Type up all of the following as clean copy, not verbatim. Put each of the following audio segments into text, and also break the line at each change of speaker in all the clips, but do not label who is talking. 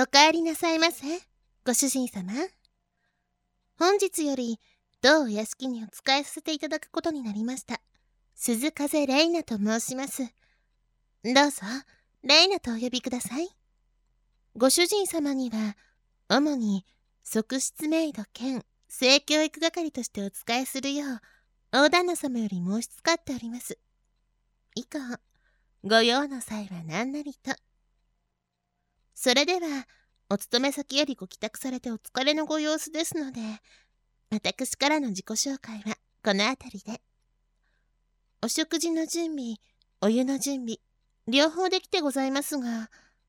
お帰りなさいませ、ご主人様。本日より当お屋敷にお仕えさせていただくことになりました鈴風レイナと申します。どうぞレイナとお呼びください。ご主人様には主に側室メイド兼性教育係としてお仕えするよう大旦那様より申しつかっております。以降ご用の際は何なりと。それではお勤め先よりご帰宅されてお疲れのご様子ですので、私からの自己紹介はこの辺りで。お食事の準備、お湯の準備、両方できてございますが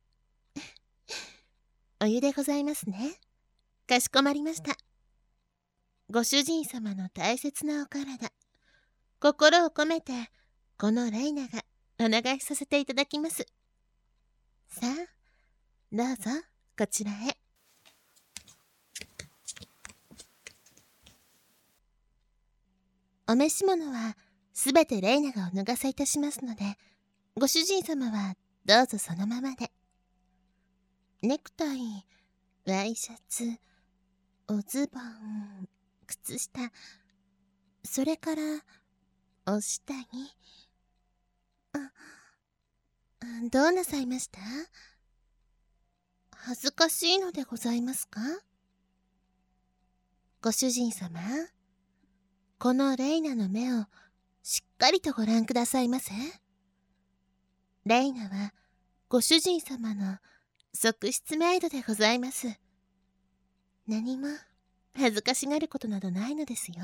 お湯でございますね。かしこまりました。ご主人様の大切なお体、心を込めてこのレイナがお願いさせていただきます。さあどうぞこちらへ。お召し物はすべてレイナがお脱がせいたしますので、ご主人様はどうぞそのままで。ネクタイ、ワイシャツ、おズボン、靴下、それからお下着。どうなさいました？恥ずかしいのでございますか？ご主人様、このレイナの目をしっかりとご覧くださいませ。レイナはご主人様の側室メイドでございます。何も恥ずかしがることなどないのですよ。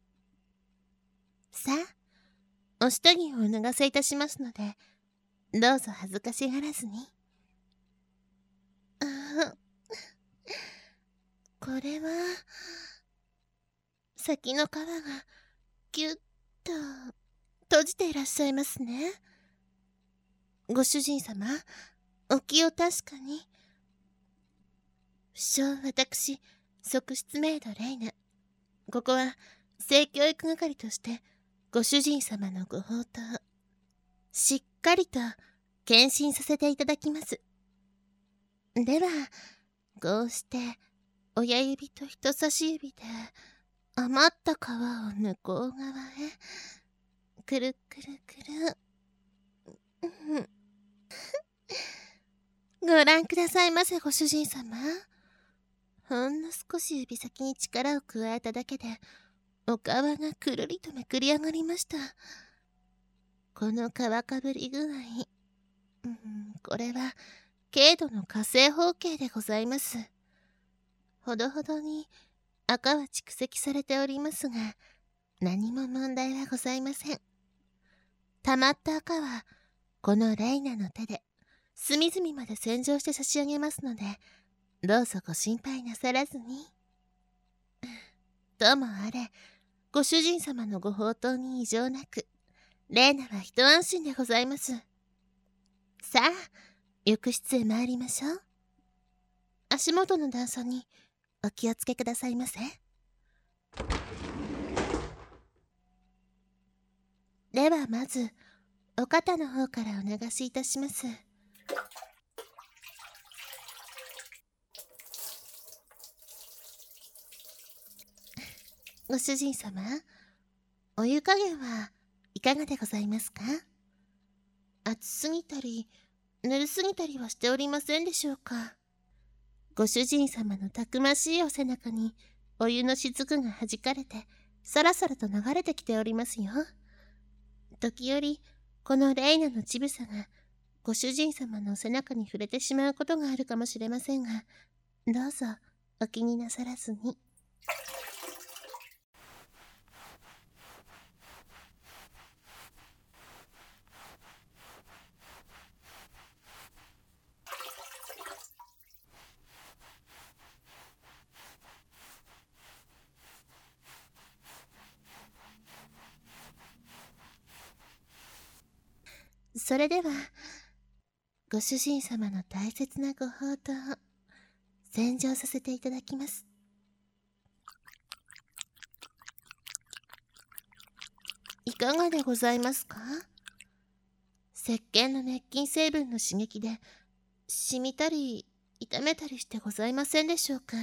さあ、お下着をお脱がせいたしますので、どうぞ恥ずかしがらずに。これは先の皮がぎゅっと閉じていらっしゃいますね。ご主人様、お気を確かに。不詳私、側室メイドレイナ。ここは性教育係としてご主人様のご宝刀、しっかりと検診させていただきます。では、こうして親指と人差し指で余った皮を向こう側へくるくるくるご覧くださいませ、ご主人様。ほんの少し指先に力を加えただけでお皮がくるりとめくり上がりました。この皮かぶり具合、これは軽度の火星包茎でございます。ほどほどに赤は蓄積されておりますが、何も問題はございません。たまった赤はこのレイナの手で隅々まで洗浄して差し上げますので、どうぞご心配なさらずに。ともあれ、ご主人様のご宝刀に異常なく、レイナは一安心でございます。さあ、浴室へ参りましょう。足元の段差にお気をつけくださいませ。ではまずお肩の方からお流しいたします。ご主人様、お湯加減はいかがでございますか？熱すぎたりぬるすぎたりはしておりませんでしょうか？ご主人様のたくましいお背中にお湯の雫が弾かれてさらさらと流れてきておりますよ。時折このレイナの乳房がご主人様の背中に触れてしまうことがあるかもしれませんが、どうぞお気になさらずに。それではご主人様の大切なご宝刀を洗浄させていただきます。いかがでございますか？石鹸の熱菌成分の刺激で染みたり痛めたりしてございませんでしょうか。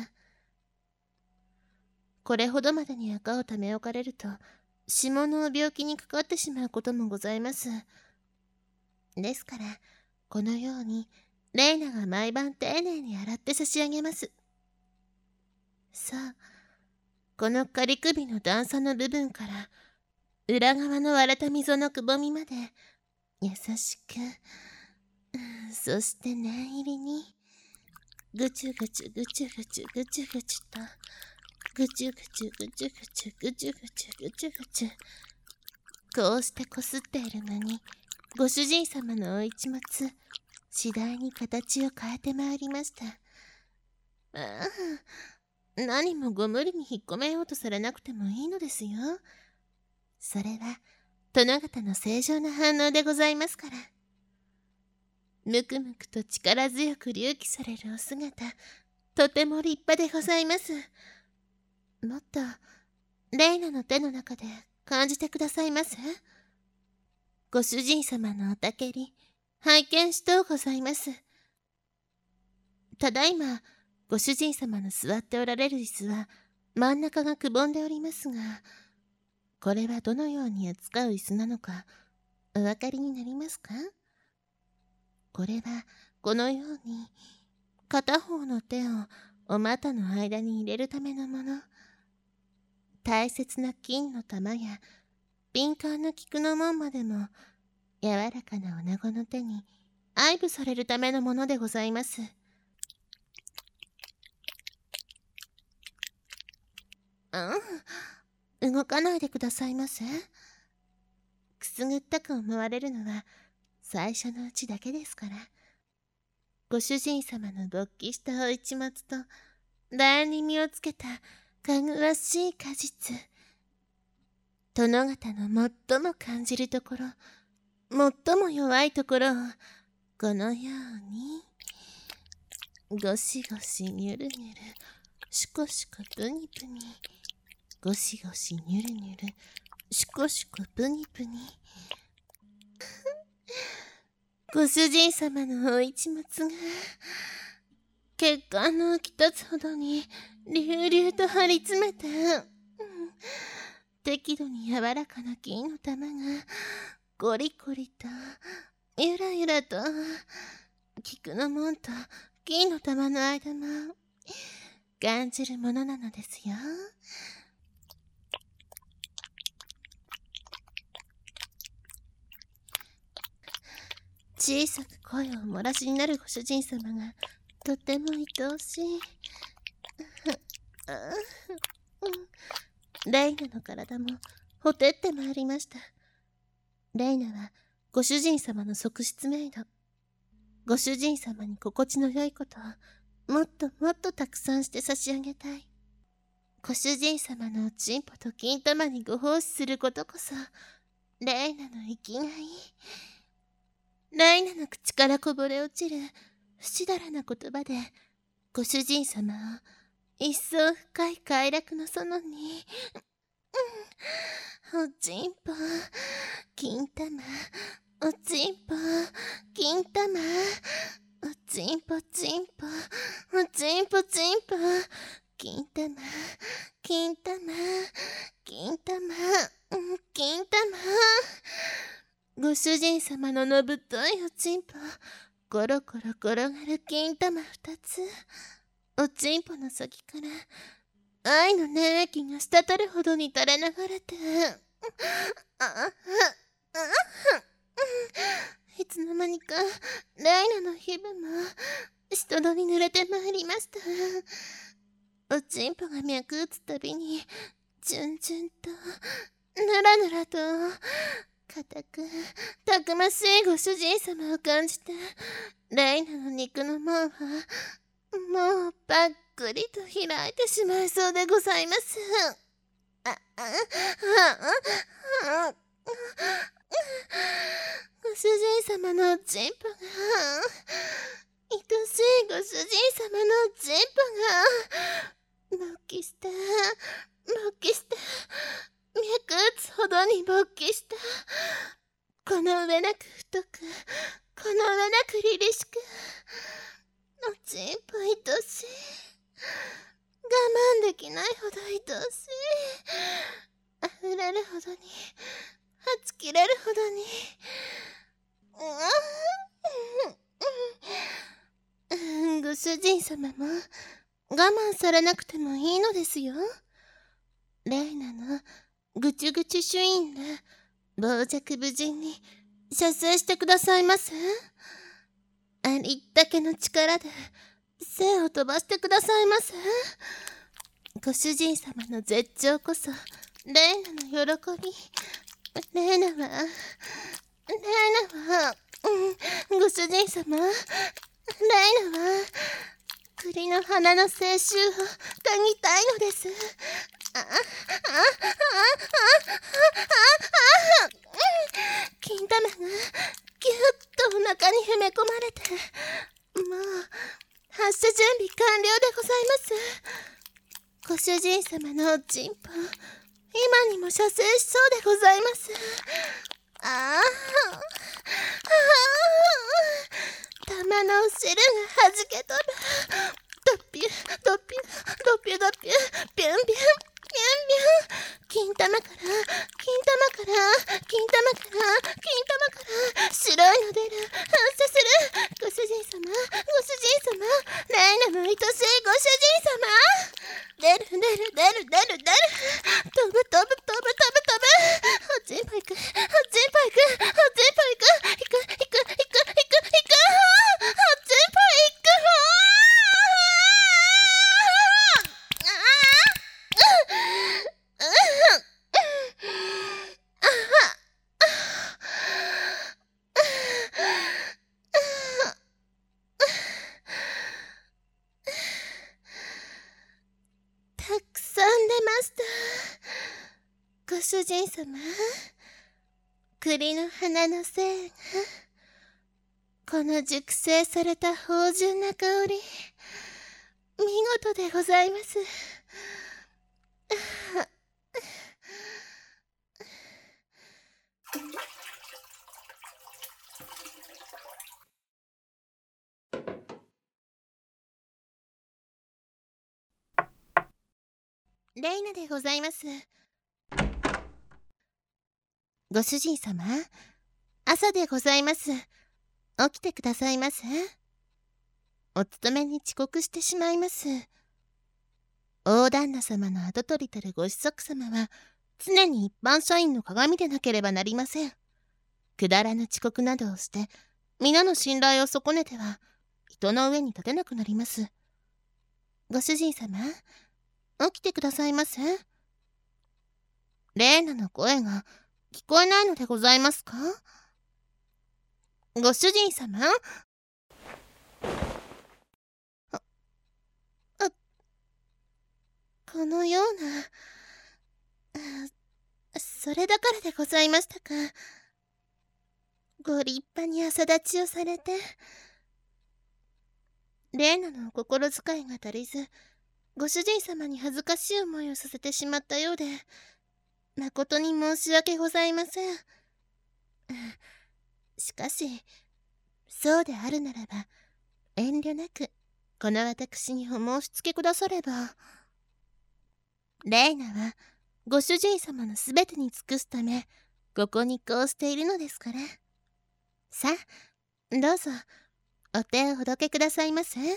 これほどまでに赤をため置かれると、下の病気にかかってしまうこともございます。ですから、このように、レイナが毎晩丁寧に洗って差し上げます。さあ、この仮首の段差の部分から、裏側の割れた溝のくぼみまで、優しく、そして念入りに、ぐちゅぐちゅぐちゅぐちゅぐちゅぐちゅと、ぐちゅぐちゅぐちゅぐちゅぐちゅぐちゅぐちゅぐちゅ。こうしてこすっているのに、ご主人様のお市松、次第に形を変えてまいりました。何もご無理に引っ込めようとされなくてもいいのですよ。それは、殿方の正常な反応でございますから。むくむくと力強く隆起されるお姿、とても立派でございます。もっと、レイナの手の中で感じてくださいます。ご主人様のおたけり、拝見しとうございます。ただいま、ご主人様の座っておられる椅子は、真ん中がくぼんでおりますが、これはどのように扱う椅子なのか、お分かりになりますか？これは、このように、片方の手をお股の間に入れるためのもの。大切な金の玉や、敏感な菊の門までも、柔らかな女子の手に愛撫されるためのものでございます。動かないでくださいませ。くすぐったく思われるのは最初のうちだけですから。ご主人様の勃起したお市松と楕円に身をつけたかぐわしい果実。殿方の最も感じるところ、最も弱いところをこのようにゴシゴシニュルニュル、シュコシュコプニプニ、ゴシゴシニュルニュル、シュコシュコプニプニ。ご主人様のお市松が血管の浮き立つほどに隆々と張り詰めて、適度に柔らかな金の玉がコリコリとゆらゆらと菊の門と金の玉の間も感じるものなのですよ。小さく声を漏らしになるご主人様がとても愛おしい。レイナの体もほてってまいりました。レイナはご主人様の側室メイド。ご主人様に心地の良いことをもっともっとたくさんして差し上げたい。ご主人様のおちんぽと金玉にご奉仕することこそレイナの生きがい。レイナの口からこぼれ落ちる不死だらな言葉でご主人様を一層深い快楽の園に。おちんぽ、金玉、おちんぽ、金玉、おちんぽちんぽ、おちんぽちんぽ、金玉、金玉、金玉、金玉。ご主人様ののぶといおちんぽ、コロコロ転がる金玉2つ。おちんぽの先から愛の粘液が滴るほどに垂れ流れて、いつの間にかレイナの皮膚もしとどに濡れてまいりました。おちんぽが脈打つたびにじゅんじゅんとぬらぬらと固くたくましいご主人様を感じて、レイナの肉の門はもうぱっくりと開いてしまいそうでございます。ご主人様のおちんぽが、愛しいご主人様のおちんぽが、勃起した、勃起した、脈打つほどに勃起した。この上なく太く、この上なく凛々しく、おちんぽほど愛しい。溢れるほどに、はち切れるほどに。ご主人様も我慢されなくてもいいのですよ。レイナのぐちゅぐちゅシュインで傍若無人に射精してくださいます。ありったけの力で精を飛ばしてくださいます。ご主人様の絶頂こそレイナの喜び。レイナはご主人様、レイナは栗の花の青春を嗅ぎたいのです。金玉がぎゅっとお腹に埋め込まれて、もう発射準備完了でございます。ご主人様のおちんぽ、今にも射精しそうでございます。玉のお汁がはじけ飛ぶ。ドッピュドッピュドッピュドッピュ、ピュンピュンピュンピュン。金玉から白いの出る。反射する。ご主人様、レイナの愛しいご主人様。出る。飛ぶ。おちんぽ行く。たくさん出ました。ご主人様、栗の花の精が、この熟成された芳醇な香り、見事でございます。レイナでございます。ご主人様、朝でございます。起きてくださいませ。お勤めに遅刻してしまいます。大旦那様の跡取りたるご子息様は、常に一般社員の鏡でなければなりません。くだらぬ遅刻などをして、皆の信頼を損ねては、人の上に立てなくなります。ご主人様、起きてくださいませ。レーナの声が聞こえないのでございますか？ご主人様？このような、それだからでございましたか。ご立派に朝立ちをされて、レーナのお心遣いが足りず、ご主人様に恥ずかしい思いをさせてしまったようで、誠に申し訳ございません。しかし、そうであるならば、遠慮なく、この私にお申し付けくだされば。レイナは、ご主人様のすべてに尽くすため、ここにこうしているのですから。さあ、どうぞ、お手をほどけくださいませ。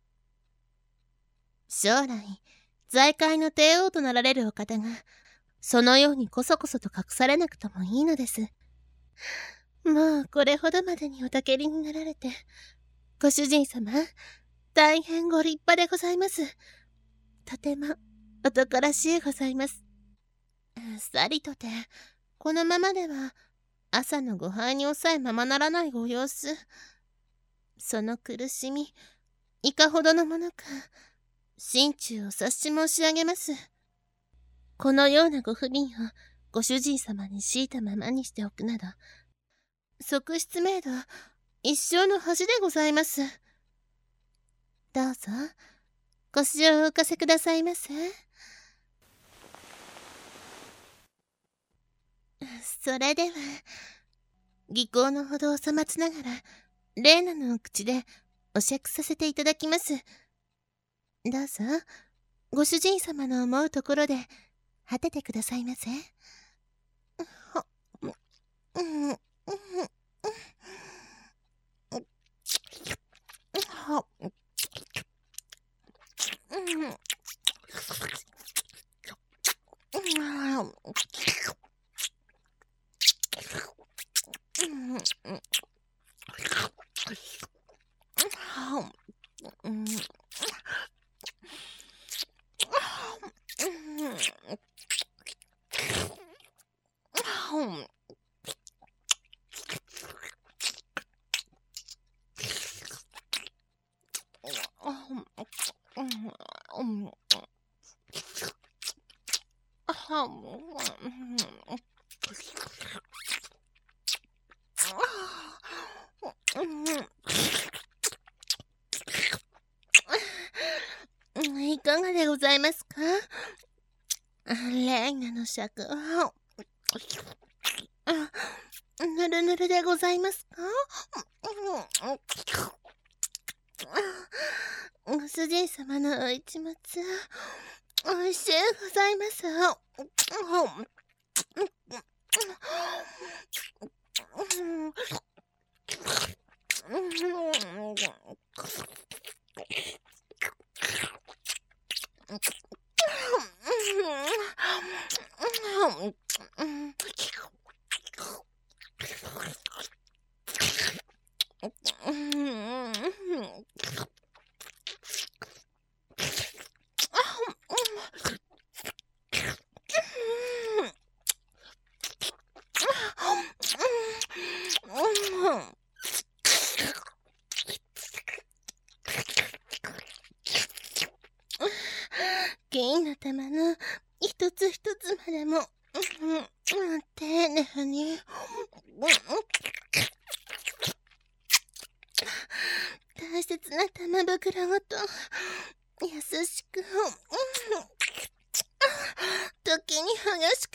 将来、財界の帝王となられるお方が、そのようにこそこそと隠されなくともいいのです。もうこれほどまでにおたけりになられて、ご主人様、大変ご立派でございます。とても男らしいございます。さりとて、このままでは、朝のご飯に抑えままならないご様子。その苦しみ、いかほどのものか、心中お察し申し上げます。このようなご不憫をご主人様に強いたままにしておくなど、側室メイド一生の恥でございます。どうぞ、腰をお浮かせくださいませ。それでは、技巧のほどをさまつながら、レーナのお口でお酌させていただきます。どうぞ、 ご主人様の思うところで果ててくださいませ。いかがでございますか、レイナの尺。ぬるぬるでございますか。ご主人様のお市松、おいしゅうございます。銀の玉の一つ一つまでも丁寧に大切な玉袋ごと優しく時に激しく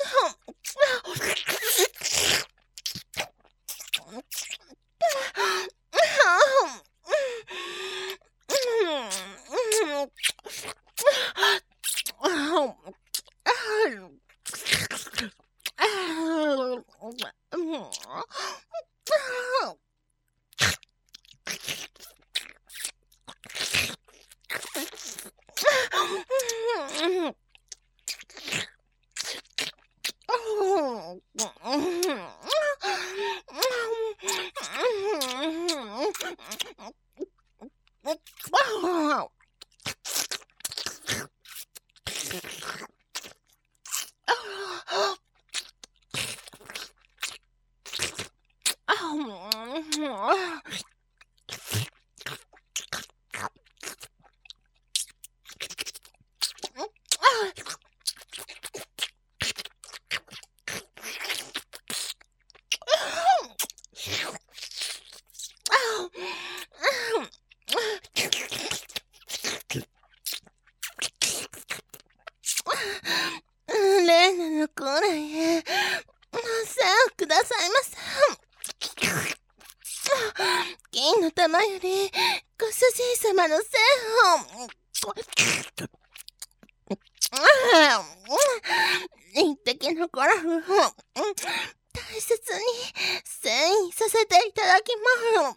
レーナのコーナーへさあくださいませ。銀の玉よりご主人様の線を一滴のコラフを大切に繊維させていただきます。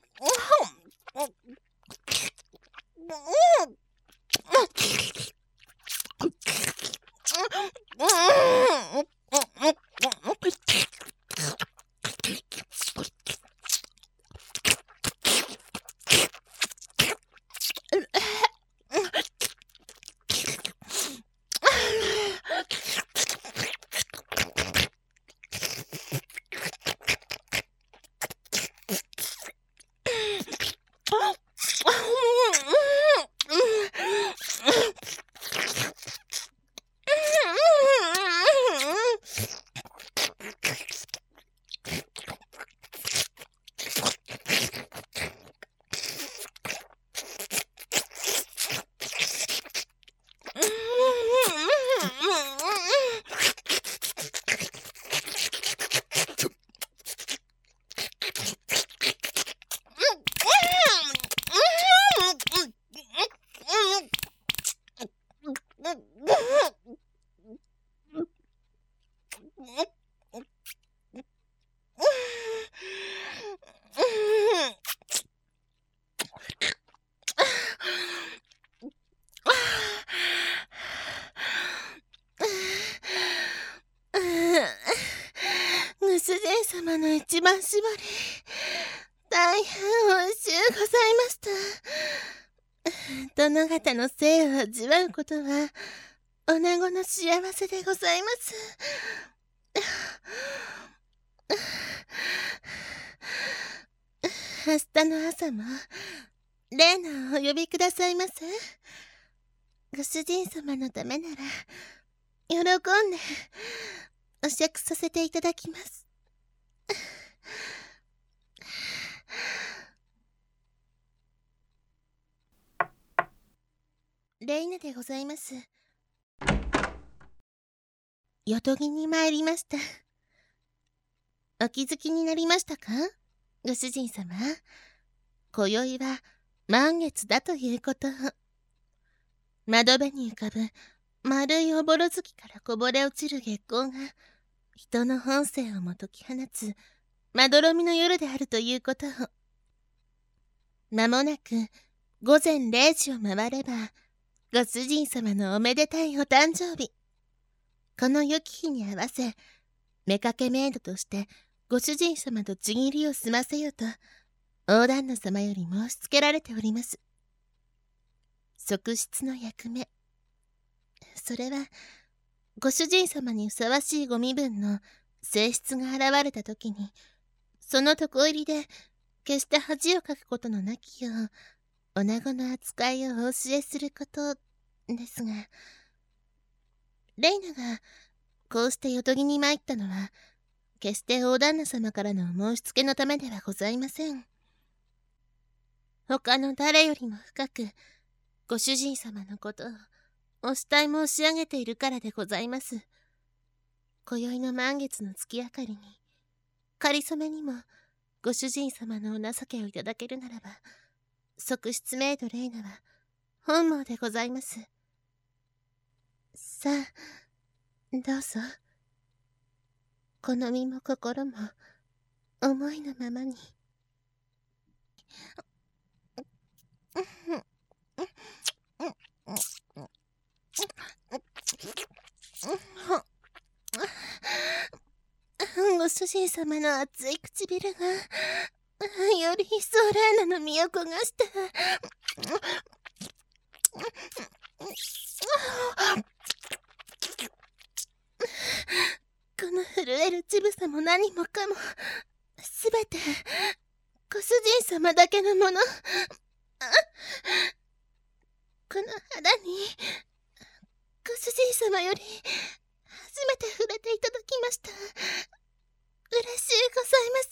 ご主人様の一番搾り、大変おいしゅうございました。殿方の生を味わうことは、女子の幸せでございます。明日の朝も、レーナをお呼びくださいませ。ご主人様のためなら、喜んで、お酌させていただきます。レイナでございます。よとぎに参りました。お気づきになりましたか、ご主人様。今宵は満月だということを。窓辺に浮かぶ丸いおぼろ月からこぼれ落ちる月光が人の本性をも解き放つまどろみの夜であるということを。間もなく午前0時を回ればご主人様のおめでたいお誕生日。この良き日に合わせ妾メイドとしてご主人様とちぎりを済ませよと大旦那様より申しつけられております。側室の役目、それはご主人様にふさわしいご身分の正室が現れた時にその床入りで決して恥をかくことのなきよう女子の扱いをお教えすることですが、レイナがこうしてよとぎに参ったのは決して大旦那様からの申しつけのためではございません。他の誰よりも深くご主人様のことをお慕い申し上げているからでございます。今宵の満月の月明かりにかりそめにもご主人様のお情けをいただけるならば、側室メイドレイナは本望でございます。さあどうぞ、この身も心も思いのままに。ご主人様の熱い唇がより一層レーナの身を焦がした。この震える乳房も何もかもすべてご主人様だけのもの。この肌にご主人様より初めて触れていただきました。嬉しゅうございます。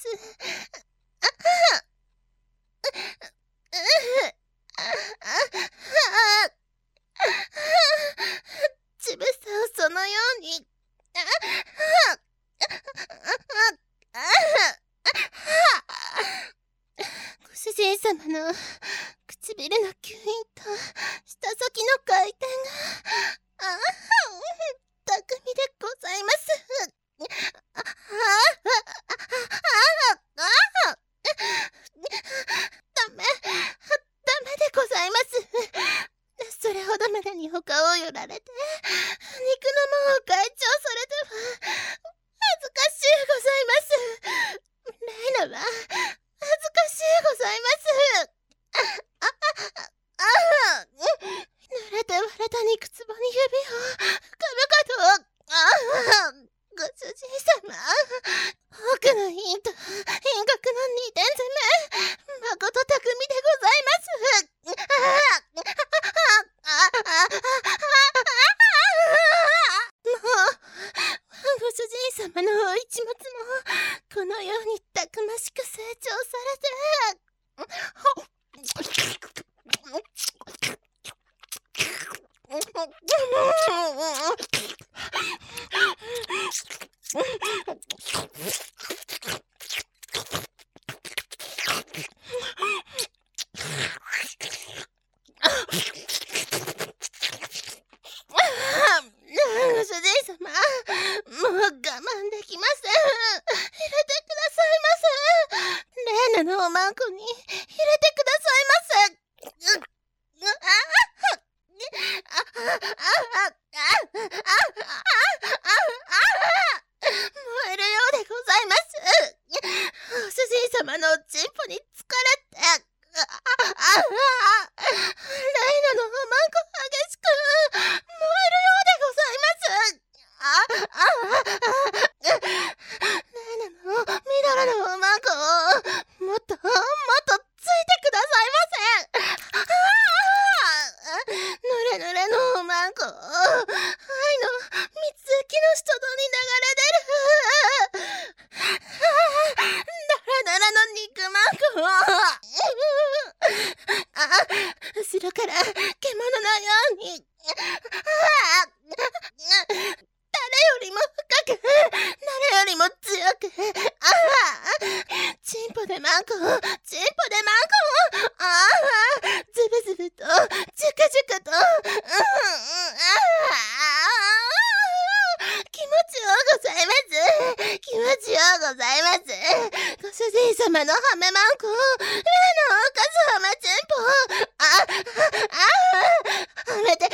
乳房をそのようにご主人様の唇の吸引と舌先の回転が巧みでございます。ダメでございます。それほどまでに他を寄られて肉の門を開帳されては恥ずかしゅうございます。レイナは恥ずかしゅうございます。濡れて割れた肉壺に指を深々と。ご主人様、奥の陰と陰角の二点攻め、まこと巧みでございます。もうご主人様のお一物もこのようにたくましく成長されて燃えるようでございます。ご主人様のチンポに疲れて、レイナのおまんこ激しく燃えるようでございます。レイナのみだらのおまんこをもっとついてくださいませ。ぬれぬれのおまんこ愛の蜜液の下戸に流れ出るだらだらの肉まんこ後ろから獣のように誰よりも深く誰よりも強くチンポでマンコチンポでマンコズブズブとジュクジュクと気持ちようございます。気持ちようございます。ご主人様のハメマンコ、レイのおかずハメチンポ、はめてはめられ、はめて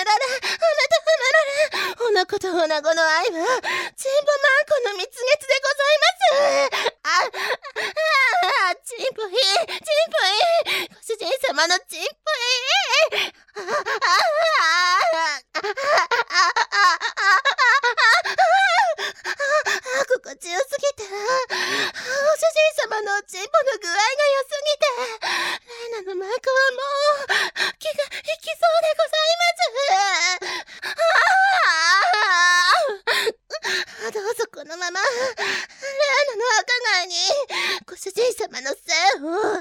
はめられ、おなことおなごの愛は、チンポマンコの蜜月でございます。チンポいい、チンポいい、ご主人様のチンポいい。心地よすぎて、ご主人様のチンポの具合が良すぎて、レイナのマンコはもう気が引きそうでございます。どうぞこのままレイナの赤貝にご主人様の精をぶちま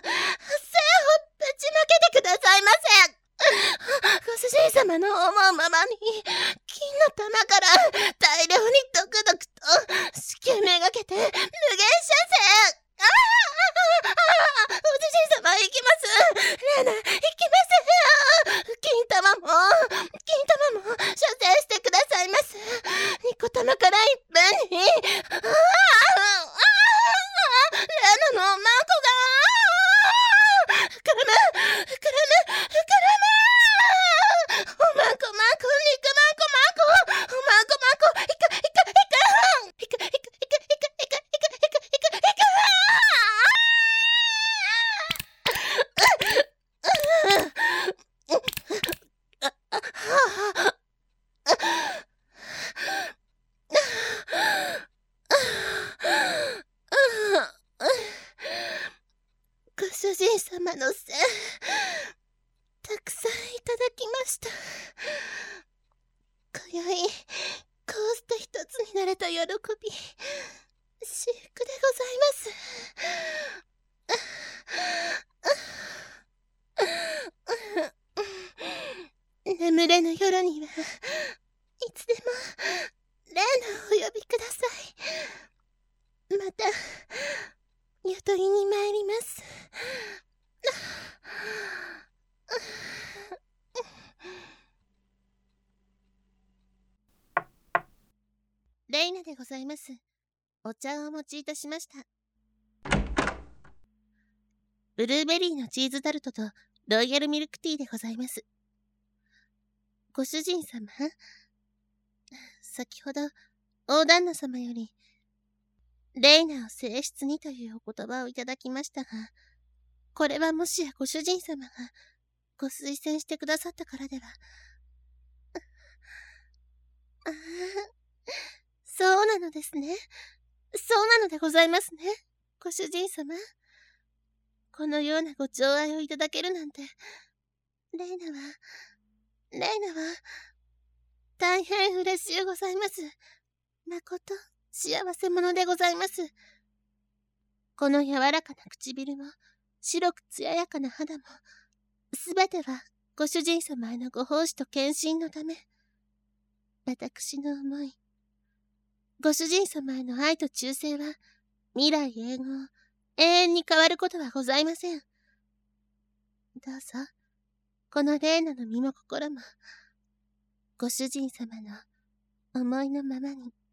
けてくださいませ。ご主人様の思うままに金の玉から大量にドクドクと子宮めがけて無限射精。ご主人様行きます。レイナ行きます。金玉も射精してくださいます。ニコ玉から一分にレイナのマンコが膨らむおまんこ肉まんこおまんこいかご主人様の精たくさんいただきました。今宵こうして一つになれた喜び、至福でございます。眠れぬ夜にはいつでもレイナをお呼びください。またゆとりに参ります。レイナでございます。お茶をお持ちいたしました。ブルーベリーのチーズタルトとロイヤルミルクティーでございます。ご主人様、先ほど大旦那様よりレイナを正室にというお言葉をいただきましたが、これはもしやご主人様がご推薦してくださったからでは。そうなのですね。そうなのでございますね。ご主人様。このようなご寵愛をいただけるなんて、レイナは、大変嬉しゅうございます。まこと、幸せ者でございます。この柔らかな唇も、白く艶やかな肌も、すべてはご主人様へのご奉仕と献身のため。私の思い、ご主人様への愛と忠誠は、未来永劫、永遠に変わることはございません。どうぞ、このレイナの身も心も、ご主人様の思いのままに。